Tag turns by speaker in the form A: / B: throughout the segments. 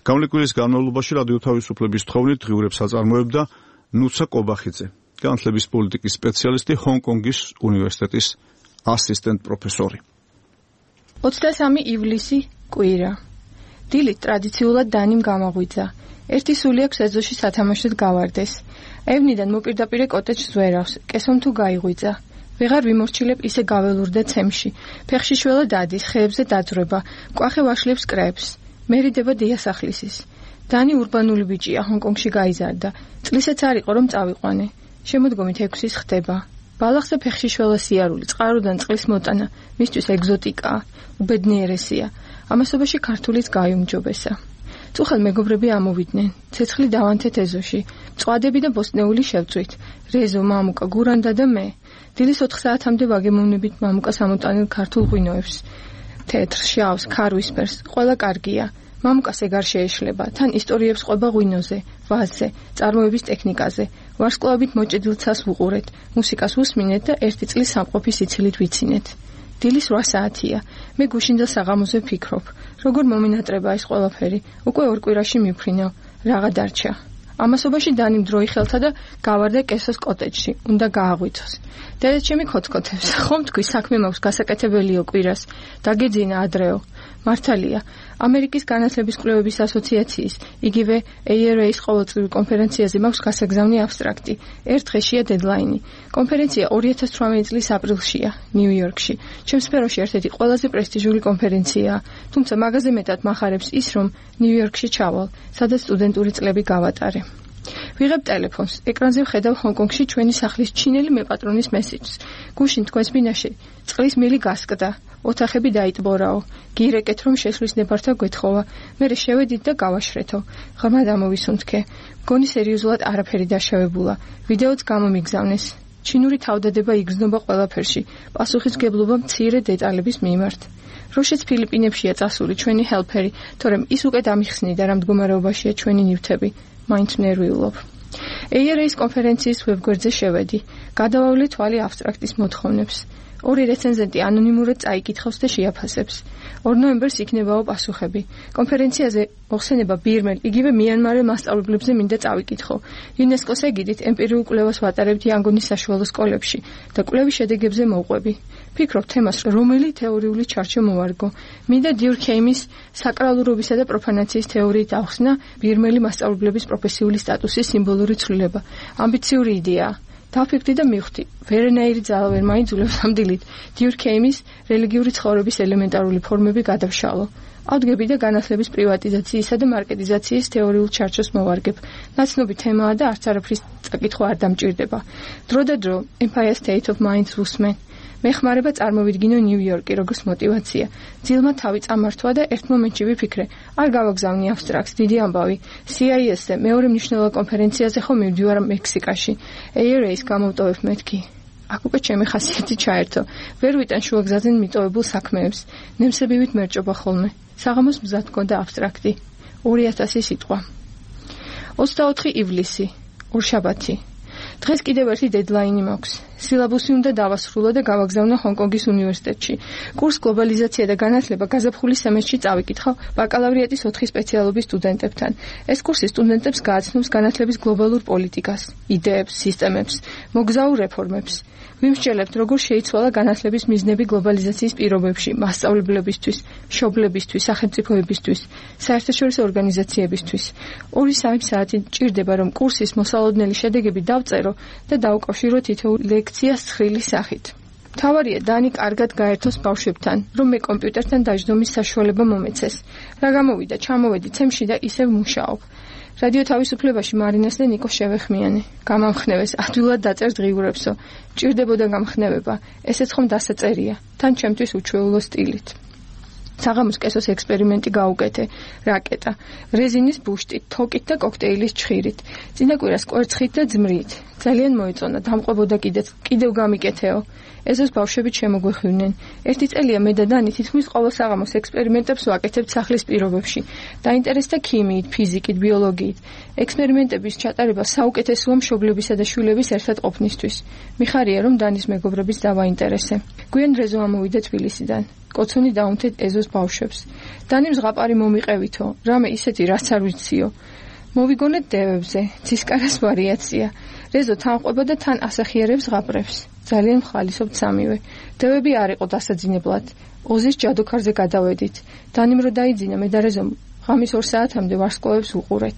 A: გამლეკვილის განმავლობაში რადიო თავისუფლების თხოვნით დღიურებს აწარმოებდა ნუცა კობახიძე, განათლების პოლიტიკის სპეციალისტი, ჰონკონგის უნივერსიტეტის ასისტენტ პროფესორი.
B: 23 ივლისი კვირა. დილით ტრადიციულად დანიმ გამაღვიძა. ერთი სული აქვს ეზოში სათამაშოდ გავარდეს. ევნიდან მოპირდაპირე კოტეჯს ვერავს, კესომ თუ გაიღვიძა. ვეღარ ვიმორჩილებ ისე გაველურდა ცემში. ფეხში შველა დადის, ხეებზე დაძვრება, კვახე ვაშლებს კრებს. მერიდება დიასახლისის. დანი ურბანული ბიჭია, ჰონკონგში გაიზარდა. წლისეც არ იყო რომ წავიყვანე. შემოდგომით 6-ის ხდება. ბალახზე ფეხში შველა სიარული, წყაროდან წყლის მოტანა, მისთვის ეგზოტიკაა, უბედნიერესია. ამასობაში ქართულიც გაიუმჯობესა. წუხელ მეგობრები ამოვიდნენ, ცეცხლი დავანთეთ ეზოში, მწვადები და ბოსტნეული შევწვით. რეზო, მამუკა, გურანდა და მე. დილის 4 საათამდე ვაგემოვნებით მამუკას ამოტანილ ქართულ ღვინოებს. თეთრ, შავს, ქარვისფერს, ყველა კარგია. მამუკას ეგარ შეეშლება, თან ისტორიებს ყვება ღვინოზე, ვაზზე, წარმოების ტექნიკაზე. ვარსკვლავებით მოჭედილ ცას ვუყურეთ, მუსიკას უსმინეთ და ერთი წლის სამყოფი სიცილით ვიცინეთ. დილის 8 საათია. მე გუშინდა საღამოზე ფიქრობ, როგორ მომინატრება ეს ყველაფერი. უკვე 2 კვირაში მიფრინავ, რაღა დარჩა. ამასობაში დანიმ დრო იხელთა და გავარდა კესოს კოტეჯში, უნდა გააღვიცოს. დედაჩემი ქოთქოთებს, ხომ თქვი საქმე მაქვს გასაკეთებელიო კვირას, დაგეძინა ადრეო. მართალია, ამერიკის განათლების კვლევების ასოციაციის, იგივე ARA-ის ყოველწლიური კონფერენციაზე მაქვს გასაგზავნი აბსტრაქტი. ერთ დღეშია დედლაინი. კონფერენცია 2018 წლის აპრილშია, ნიუ-იორკში. ჩემს სფეროში ერთ-ერთი ყველაზე პრესტიჟული კონფერენციაა, თუმცა მაგაზე მეტად მახარებს ის, რომ ნიუ-იორკში ჩავალ, სადაც სტუდენტური წლები გავატარე. ვიღებ ტელეფონს, ეკრანზე ვხედავ ჰონკონგში ჩვენი სახლის ჩინელი მეპატრონის მესიჯს. გუშინ თქვენს ბინაში წყლის მილი გასკდა, ოთახები დაიტბორაო, გირეკეთ რომ შესვლის ნებართა გვეთხოვა, მერე შევედით და გავაშრეთო. ღრმა დამოვისუნთქე. მგონი სერიოზულად არაფერი დაშავებულა. ვიდეოც გამომიგზავნეს. ჩინური თავდადება იგრძნობა ყველაფერში, პასუხისმგებლობა მცირე დეტალების მიმართ. როშეც ფილიპინებშია წასული ჩვენი ჰელფერი, თორემ ის უკვე დამიხსნიდა რა მდგომარეობაშია ჩვენი ნივთები. მაინც ნერვიულობ. ARA-ის კონფერენციის ვებგვერდზე შევედი. გადავავლე თვალი აბსტრაქტის მოთხოვნებს. 2 რეცენზენტი ანონიმურად წაიკითხავს და შეაფასებს. 2 ნოემბერს იქნებაო პასუხები. კონფერენციაზე მოხსენება ბირმელ, იგივე მიანმარელ მასწავლებლებზე მინდა წავიკითხო. იუნესკოს ეგიდით ემპირიულ კვლევას ვატარებთ იანგონის საშუალო სკოლებში და კვლევის შედეგებზე მოვყვები. ფიქრობ თემას, რომელი თეორიული ჩარჩო მოვარგო. მინდა დიურქეიმის საკრალურობისა და პროფანაციის თეორიით ახსნა ბირმელი მასწავლებლების პროფესიული სტატუსის სიმბოლური ცვლილება. ამბიციური იდეაა. დაფიქრდი და მივხვდი, ვერანაირი ძალა ვერ მაიძულებს ამ დილით დიურქეიმის რელიგიური ცხოვრების ელემენტარული ფორმები გადავშალო. ავდგები და განათლების პრივატიზაციისა და მარკეტიზაციის თეორიულ ჩარჩოს მოვარგებ. ნაცნობი თემაა და არც არაფრის წაკითხვა არ დამჭირდება. დრო და დრო Empire State of Mind ვუსმენ. მეხმარება წარმოვიდგინო ნიუ-იორკი როგორც მოტივაცია. ძილმა თავი წამართვა და ერთ მომენტში ვიფიქრე, არ გავაგზავნი აბსტრაქტს, დიდი ამბავი. CIS-ზე მეორე მნიშვნელოვან კონფერენციაზე ხომ მივდივარ მექსიკაში. ARA-ის გამოვტოვებ მეთქი. აქ უკვე ჩემი ხასიათი ჩაერთო. ვერ ვიტან შუაგზაზე მიტოვებულ საქმეებს. ნემსებივით მერჭობა ხოლმე. საღამოს მზად მქონდა აბსტრაქტი. 2000 სიტყვა. 24 ივლისი, ორშაბათი. დღეს კიდევ ერთი დედლაინი მაქვს. სილაბუსი უნდა დავასრულო და გავაგზავნო ჰონკონგის უნივერსიტეტში. კურს გლობალიზაცია და განათლება გაზაფხულის სემესტრში წავიკითხავ ბაკალავრიატის 4 სპეციალობის სტუდენტებთან. ეს კურსი სტუდენტებს გააცნობს განათლების გლობალურ პოლიტიკას, იდეებს, სისტემებს, მოგზაურ რეფორმებს. ვიმსჯელებთ, როგორ შეიცვალა განათლების მიზნები გლობალიზაციის პირობებში, მასწავლებლებისთვის, მშობლებისთვის, სახელმწიფოებისთვის, საერთაშორისო ორგანიზაციებისთვის. 2-3 საათი ჭირდება, რომ კურსის მოსალოდნელი შედეგები დავწერო და დავუკავშირო თითოეულ ლექციას ცხრილი სახით. მთავარია დანი კარგად გაერთოს ბავშვებთან, რომ მე კომპიუტერთან დაჯდომის საშუალება მომეცეს. რა გამოვიდა, ჩამოვედი ცემში და ისევ მუშაობ. რადიო თავისუფლებაში მარინას და ნიკოს შევეხმიანე. გამამხნევეს, ადვილად დაწერ დღიურებსო. ჭირდებოდა გამხნევება. ესეც ხომ დასაწერია, თან ჩემთვის უჩვეულო სტილით. საღამოს კესოს ექსპერიმენტი გაუკეთე, რაკეტა, რეზინის ბუშტით, თოკით და კოქტეილის ჩხირით. წინა კვირას კვერცხით და ძმრით. ძალიან მოეწონა, დამყვებოდა კიდევ გამიკეთეო. ეზოს ბავშვები შემოგვეხივნენ. ერთი წელია მე და დანი თითქმის ყოველ საღამოს ექსპერიმენტებს ვაკეთებთ სახლის პირობებში. დაინტერესდა ქიმიით, ფიზიკით, ბიოლოგიით. ექსპერიმენტების ჩატარება საუკეთესოა მშობლებისა და შვილების ერთად ყოფნისთვის. მიხარია, რომ დანის მეგობრების დავაინტერესე. გვიან რეზო ამოვიდა თბილისიდან. კოცონი დაუნთეთ ეზოს ბავშვებს. დანიმ ზღაპარი მომიყევითო, რამე ისეთი რაც არ ვიციო. მოვიგონეთ დევებზე, ცისკარას ვარიაცია. რეზო თანყვება და თან ასახიერებს ზღაპრებს. ძალიან მხალისობთ სამივე. დევები არ იყო დასაძინებლად. ოზის ჯადოქარზე გადავედით. დანიმ რო დაიძინა მე და რეზო ღამის 2 საათამდე ვარსკვლავებს უყურეთ.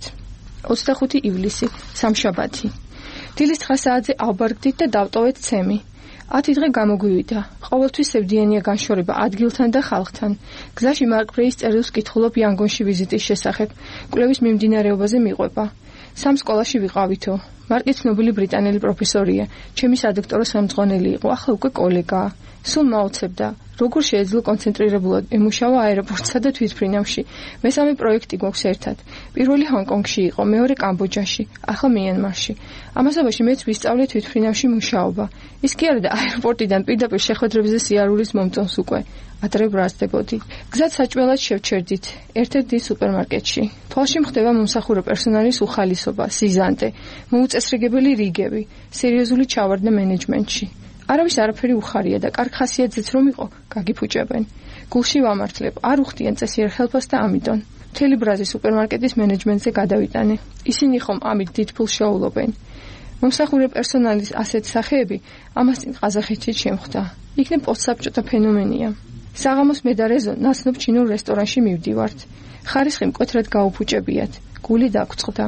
B: 25 ივლისი, სამშაბათი. დილის 9 საათზე ავბარგდით და დავტოვეთ ცემი. 10 დღე გამოგვივიდა. ყოველთვის სევდიანია განშორება ადგილთან და ხალხთან. გზაში მარკ ფრეის წერილს კითხულობ იანგონში ვიზიტის შესახებ. კვლევის მიმდინარეობაზე მიყვება. სამ სკოლაში ვიყავითო. მარკი ცნობილი ბრიტანელი პროფესორია. ჩემი სადოქტორო სამწვანელი იყო, ახლა უკვე კოლეგაა. სულ მაოცებდა. როგორ შეეძლო კონცენტრირებულად ემუშავა აეროპორტსა და თვითმფრინავში. მესამე პროექტი გვაქვს ერთად. პირველი ჰონკონგში იყო, მეორე კამბოჯაში, ახლა მიანმარში. ამასობაში მეც ვისწავლე თვითმფრინავში მუშაობა. ის კი არა და აეროპორტიდან პირდაპირ შეხვედრებზე სიარულის მომწონს უკვე. ადრე ბრაზდებოდი. გზად საჭმელად შევჩერდით, ერთ-ერთ დიდ სუპერმარკეტში. თვალში მხდება მომსახურე პერსონალის უხალისობა, სიზანტე, მოუწესრიგებელი რიგები, სერიოზული ჩავარდნა მენეჯმენტში. არავის არაფერი უხარია და კარგ ხასიათზეც რომ იყო, გაგიფუჭებენ. გულში ვამართლებ, არ უხდიან წესიერ ხელფას და ამიტომ. მთელი ბრაზი სუპერმარკეტის მენეჯმენტზე გადავიტანე. ისინი ხომ ამით დიდ ფულს შეუვლობენ. მომსახურე პერსონალის ასეთ სახეები ამას წინ ყაზახეთში შემხვდა. იქნებ პოსტსაბჭოთა ფენომენია. საღამოს მე და რეზო ნაცნობ ჩინურ რესტორანში მივდივართ. ხარისხი მკვეთრად გაუფუჭებიათ. გული დაგვწყდა.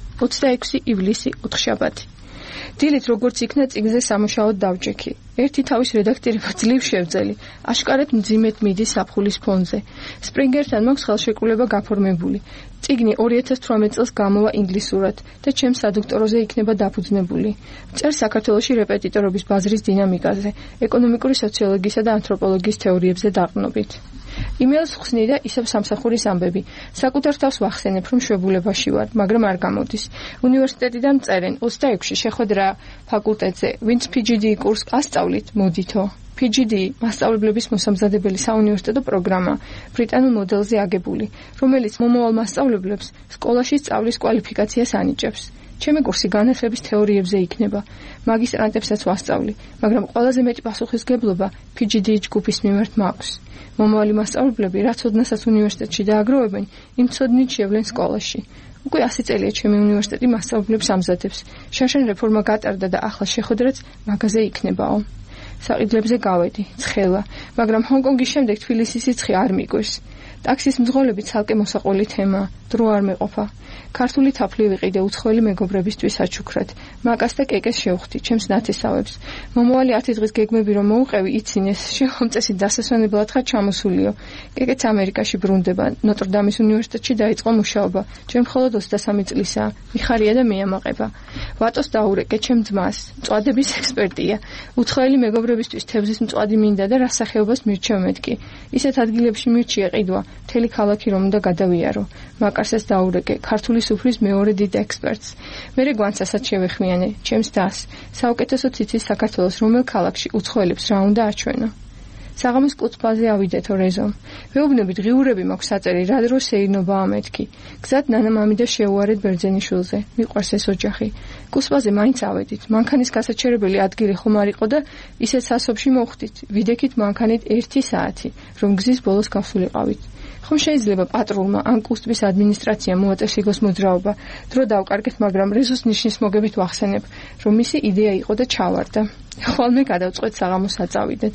B: 26 ივლისი, ოთხშაბათი. დილით როგორც იქნა წიგნზე სამუშაოდ დავჯექი. ერთი თავის რედაქტირება ძლივ შევძელი. აშკარად მძიმედ მიდის საფხულის ფონზე. სპრინგერთან მაქვს ხელშეკრულება გაფორმებული. წიგნი 2018 წელს გამოვა ინგლისურად და ჩემს სადოქტოროზე იქნება დაფუძნებული. წერს საქართველოში რეპეტიტორობის ბაზრის დინამიკაზე, ეკონომიკური სოციოლოგიისა და ანთროპოლოგიის თეორიებზე დაყრდნობით. იმეილს ხსნი და ისევ სამსახურის ამბები. საკუთარ თავს ვახსენებ, რომ შვებულებაში ვარ, მაგრამ არ გამოდის. უნივერსიტეტიდან წერენ 26-ში შეხვედრა ფაკულტეტზე, ვინც PGD კურსს ასწავლით, მოდითო. PGD მასწავლებლების მოსამზადებელი საუნივერსიტეტო პროგრამა, ბრიტანულ მოდელზე აგებული, რომელიც მომავალ მასწავლებლებს სკოლაში სწავლის კვალიფიკაციას ანიჭებს. ჩემი კურსი განათლების თეორიებზე იქნება. მაგისტრანტებსაც ვასწავლი, მაგრამ ყველაზე მეტი პასუხისგებლობა PGD ჯგუფის მიმართ მაქვს. მომავალი მასწავლებლები, რაც ოდნასაც უნივერსიტეტში დააგროვებენ, იმ ცოდნით შევლენ სკოლაში. უკვე 100 წელია ჩემი უნივერსიტეტი მასწავლებლებს ამზადებს. შარშან რეფორმა გატარდა და ახლა შეხვედრაც მაგაზე იქნებაო. საყიდლებზე გავედი, ცხელა, მაგრამ ჰონკონგის შემდეგ თბილისის სიცხე არ მიგვერს. ტაქსის მძღოლები ცალკე მოსაყოლი თემაა, დრო არ მეყოფა. ქართული თაფლი ვიყიდე უცხოელი მეგობრებისთვის აჩუქრად. მაკას და კეკეს შევხვდი, ჩემს ნათესავებს. მომავალი 10 დღის გეგმები რომ მოუყევი, იცინეს, შემომწესი დასასვენებლად ხარ ჩამოსულიო. კეკეც ამერიკაში ბრუნდება, ნოტრდამის უნივერსიტეტში დაიწყო მუშაობა. ჩემ მხოლოდ 23 წლისაა, მიხარია და მეამაყება. ვატოს დაურეკე ჩემ ძმას, მწვადების ექსპერტია. უცხოელი მეგობრებისთვის თევზის მწვადი მინდა და რა სახეობას მირჩევ მეთქი. ისეთ ადგილებში მირჩია ყიდვა, მთელი ქალაქი რომ უნდა გადავიარო. მაკარსას დაურეკე, ქართული სუფრის მეორე დიდ ექსპერტს. მერე გვანცასაც შევეხმიანე, ჩემს დას. საუკეთესო ციცის საქართველოს რომელ ქალაქში უცხოელებს რა უნდა აჩვენო. საღამოს კუცბაზე ავიდეთო რეზო. ვეუბნებით ღიურები მაქვს საწერი, რა დრო სეირნობაა მეთქი. გზად ნანამამი და შეუარეთ ბერძენიშვილზე. მიყვარს ეს ოჯახი. კუცბაზე მაინც ავედით. მანქანის გასაჩერებელი ადგილი ხომ არ იყო და ისეთ სასოფში მოვხდით. ვიდექით მანქანით 1 საათი, რომ გზის ბოლოს გავსულიყავით. ხომ შეიძლება პატრულმა ან კუსტბის ადმინისტრაციამ მოაწესრიგოს მოძრაობა. დრო დავკარგეთ, მაგრამ რეზოს ნიშნის მოგებით ვახსენებ, რომ მისი იდეა იყო და ჩავარდა. ხოლმე გადავწყვეთ საღამოს აწავიდეთ.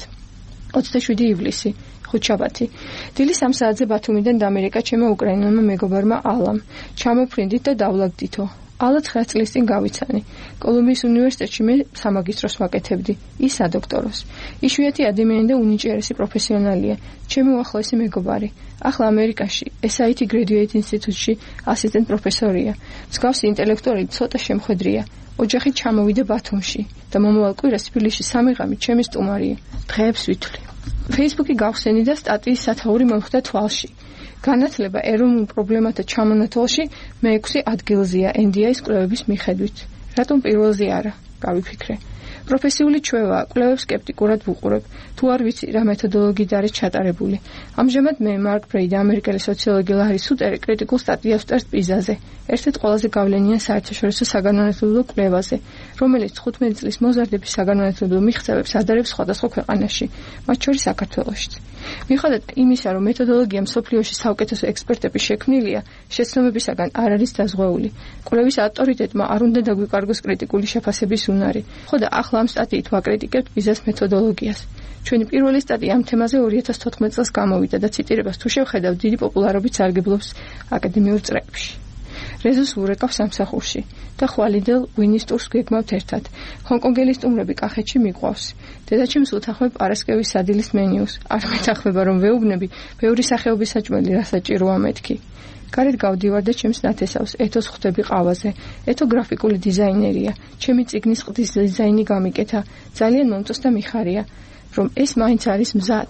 B: 27 ივლისი, ხუთშაბათი. დილის 3 საათზე ბათუმიდან დამერეკა ჩემო უკრაინულმა მეგობარმა ალამ. ჩამოფრინდით და დავლაგდითო. ალა 9 წლის წინ გავიცანი. კოლუმბიის უნივერსიტეტში მე სამაგისტროს ვაკეთებდი, ის სადოქტოროს. იშვიათი ადამიანი და უნიჭიერესი პროფესიონალია, ჩემი უახლოესი მეგობარი. ახლა ამერიკაში, SIT Graduate Institute-ში ასისტენტ პროფესორია. მსგავსი ინტელექტუალი ცოტა შემხედრია. ოჯახი ჩამოვიდა ბათუმში და მომავალ კვირას თბილისში 3 ღამე ჩემი სტუმარია. დღეებს ვითვლი. Facebook-ი გავხსენი და სტატიის სათაური მომხდა თვალში. განათლება ეროვნულ პრობლემათა ჩამონათვალში მე-6 ადგილზეა NDI-ის კვლევების მიხედვით. რატომ პირველზე არა? გავიფიქრე. პროფესიული ჩვევა, კვლევებს სკეპტიკურად ვუყურებ, თუ არ ვიცი რა მეთოდოლოგიით არის ჩატარებული. ამჟამად მე მარკ ბრეი და ამერიკელი სოციოლოგი ლარი სუტერი კრიტიკულ სტატიას ვწერთ პიზაზე, ერთ-ერთ ყველაზე გავლენიან საერთაშორისო საგანმანათლებლო კვლევაზე, რომელიც 15 წლის მოზარდების საგანმანათლებლო მიღწევებს ადარებს სხვადასხვა ქვეყანაში, მათ შორის საქართველოშიც. მიუხედავად იმისა, რომ მეთოდოლოგია მსოფლიოში საუკეთესო ექსპერტების შექმნილია, შეცნობებისაგან არ არის დაზღვეული. კვლევის ავტორიტეტმა არ უნდა დაგვიკარგოს კრიტიკული შეფასების უნარი. ხო და ახლა ამ სტატიით ვაკრიტიკებთ პიზას მეთოდოლოგიას. ჩვენი პირველი სტატია ამ თემაზე 2014 წელს გამოვიდა და ციტირებას თუ შევხედავთ, დიდი პოპულარობით სარგებლობს აკადემიურ წრეებში. რეზოს ურეკავს სამსახურში და ხვალიდელ ვინის ტურს გვეგმავთ ერთად. ჰონკონგელი სტუმრები კახეთში მიყვავს. დედაჩემს უთანხმებ პარასკევის სადილის მენიუს. არ მეთანხმება რომ ვეუბნები, ბევრი სახეობის საჭმელი რასაჭიროა მეთქი. გარეთ გავდივარ და ჩემს ნათესავს, ეთოს ხვდები ყავაზე. ეთო გრაფიკული დიზაინერია. ჩემი წიგნის ყდის დიზაინი გამიკეთა. ძალიან მომწონს და მიხარია, რომ ეს მაინც არის მზად.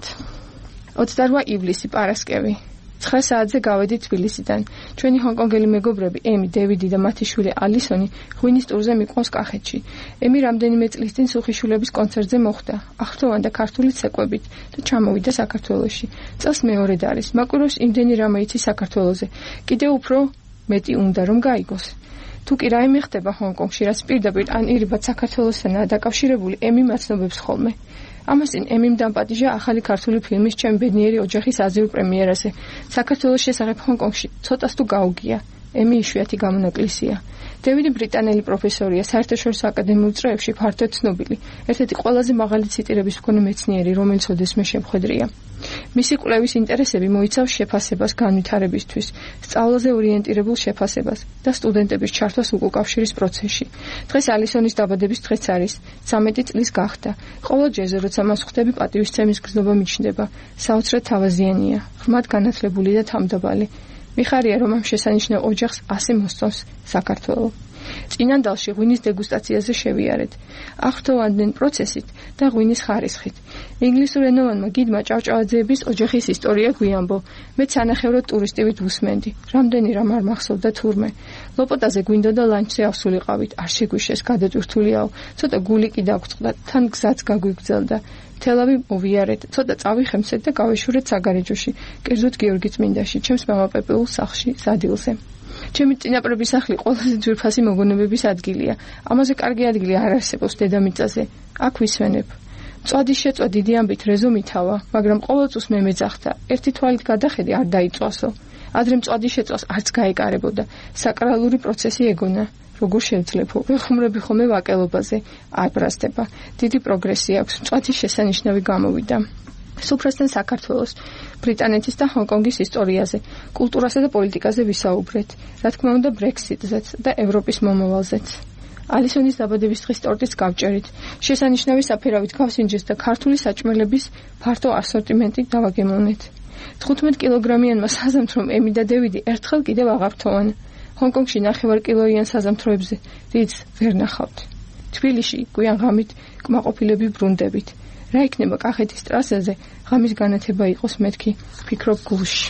B: 28 ივლისი პარასკევი. 9 საათზე გავედით თბილისიდან. ჩვენი ჰონკონგელი მეგობრები, ემი, დევიდი და მათი შვილი ალისონი, ღვინის ტურზე მიყვავს კახეთში. ემი რამდენიმე წლის წინ სუხიშვილების კონცერტზე მოხვდა, აღრთოვანდა ქართული ცეკვებით და ჩამოვიდა საქართველოში. წელს მეორედ არის. მაკვირვებს იმდენი რამე იცი საქართველოზე. კიდევ უფრო მეტი უნდა რომ გაიგოს. თუ კი რაიმე ხდება ჰონკონგში, რაც პირდაპირ ან ირიბად საქართველოსთანაა დაკავშირებული, ემი მაცნობებს ხოლმე. ამასწინ ემიმ დამპატიჟა ახალი ქართული ფილმის ჩემი ბედნიერი ოჯახის აზიურ პრემიერაზე. საქართველოს შესახებ ჰონკონგში ცოტას თუ გაუგია. ემი იშვიათი გამონაკლისია. დევიდი ბრიტანელი პროფესორია, საერთაშორისო აკადემიურ წრეებში ფართოდ ცნობილი, ერთ-ერთი ყველაზე მაღალი ციტირების მქონე მეცნიერი, რომელიც ოდესმე შემხედრია. მისი კვლევის ინტერესები მოიცავს შეფასებას განვითარებისთვის, სწავლაზე ორიენტირებულ შეფასებას და სტუდენტების ჩართვას უკავშირის პროცესში. დღეს ალისონის დაბადების დღეც არის, 13 წლის გახდა. ყოველ ჯერზე, როცა მას ხვდები, პატივისცემის გრძნობა მიჩნდება. საოცრად თავაზიანია, ღრმად განათლებული და თავმდაბალი. მიხარია, რომ ამ შესანიშნავ ოჯახს ასე მოსწონს საქართველო. წინანდალში ღვინის დეგუსტაციაზე შევიარეთ. აღრთოვანდნენ პროცესით და ღვინის ხარისხით. ინგლისურენოვანმა გიდმა ჭავჭავაძეების ოჯახის ისტორია გვიამბო. მეც სანახევროდ ტურისტივით ვუსმენდი. რამდენი რამ არ მახსოვდა თურმე. ლოპოტაზე გვინდოდა ლანჩზე ავსულიყავით. არ შეგვიშეს, გადატვირთულიაო. ცოტა გული კი დაგწყდა, თან გზაც გაგვიგრძელდა. თელავი მოვიარეთ, ცოტა წავიხემცეთ და გავეშურეთ საგარეჯოში, კერძოდ გიორგი წმინდაში, ჩემს მამაპეპეულ სახლში, სადილზე. ჩემი წინაპრების სახლი ყველაზე ძვირფასი მოგონებების ადგილია. ამაზე კარგი ადგილი არ არსებობს დედამიწაზე. აქ ვისვენებ. მწვადის შეწვა დიდი ამბით რეზო მითავა, მაგრამ ყოველწულს მე მეძახდა. ერთი თვალით გადახედი არ დაიწვასო. ადრე მწვადის შეწვას არც გაეკარებოდა. საკრალური პროცესი ეგონა. როგორ შევძლებო? ვეხუმრები ხოლმე ვაკელობაზე. არ ბრასდება. დიდი პროგრესი აქვს. მწვადის შესანიშნავი გამოვიდა. სუფრასთან საქართველოს, ბრიტანეთის და ჰონკონგის ისტორიაზე, კულტურასა და პოლიტიკაზე ვისაუბრეთ. რა თქმა უნდა, ბრექსიტზეც და ევროპის მომავალზეც. ალისონის დაბადების დღის ტორტიც გავჭერით. შესანიშნავი საფერავით გავსინჯეს და ქართული საჭმელების ფართო ასორტიმენტი დავაგემოვნეთ. 15 კილოგრამიანმა საზამთრომ ემი და დევიდი ერთხელ კიდევ აღართოვან. ჰონკონგში 9 კილოიან საზამთროებზე რიც ვერ ნახავთ. თბილისში გვიან ღამით კმაყოფილები ბრუნდებით. რა იქნება კახეთის ტრასაზე, ღამის განათება იყოს მეთქი, ფიქრობ გულში.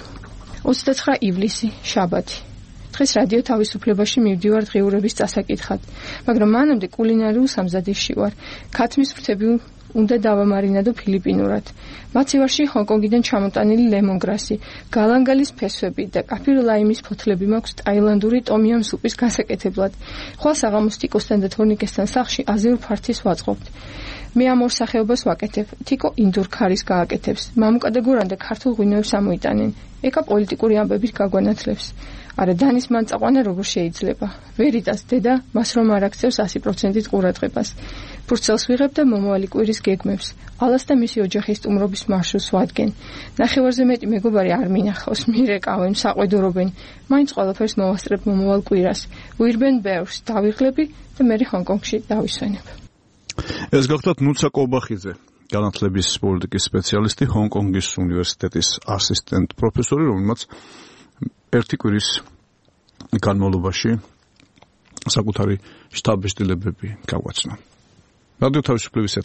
B: 29 ივლისი, შაბათი. დღეს რადიო თავისუფლებაში მივდივარ დღიურების წასაკითხად, მაგრამ მანამდე კულინარიულ სამზადისში ვარ. ქათმის ფრთები უნდა დავამარინადო ფილიპინურად. მაცივარში ჰონკონგიდან ჩამოტანილი ლემონგრასი, გალანგალის ფესვები და კაფირ ლაიმის ფოთლები მაქვს ტაილანდური ტომიამ სუპის გასაკეთებლად. ხვალ საღამოს ტიკოსთან და თორნიკესთან სახლში აზიურ ფართის ვაწყობთ. მე ამ ორ სახეობას ვაკეთებ. თიკო ინდურ ქარის გააკეთებს. მამუკა და გურანდა ქართულ ღვინოებს ამოიტანენ. ეკა პოლიტიკური ამბებით გაგვანათლებს. არა დანის მან წაყვანა როგორ შეიძლება. ვერიტას დედა მას რომ არ აქცევს 100%-ით ყურადღებას. ფურცელს ვიღებ და მომავალი კვირის გეგმებს. ალას და მისი ოჯახის სტუმრობის მარშრუტს ვადგენ. ნახევარზე მეტი მეგობარი არ მინახავს, მირეკავენ, საყვედურობენ. მაინც ყველაფერს მოვასწრებ მომავალ კვირას. ვირბენ ბევრს, დავიღლები და მე ჰონკონგში დავისვენებ.
A: ეს გახლავთ ნუცა კობახიძე, განათლების პოლიტიკის სპეციალისტი, ჰონკონგის უნივერსიტეტის ასისტენტ პროფესორი, რომელმაც ერთი კვირის განმავლობაში საკუთარი შტაბის დილებები გავაცნა. რადიო თავისუფლების